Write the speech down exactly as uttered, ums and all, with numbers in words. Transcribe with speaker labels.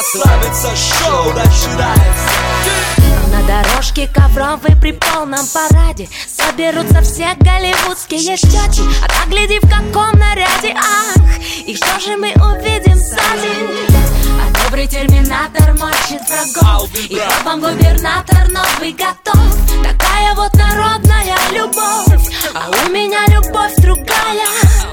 Speaker 1: расслабиться, шоу начинается.
Speaker 2: На дорожке ковровой при полном параде соберутся все голливудские щеки. А так гляди, в каком наряде, ах, и что же мы увидим сзади? А добрый терминатор мочит врагов, и вам губернатор новый готов. Такая вот народная любовь, а у меня любовь другая.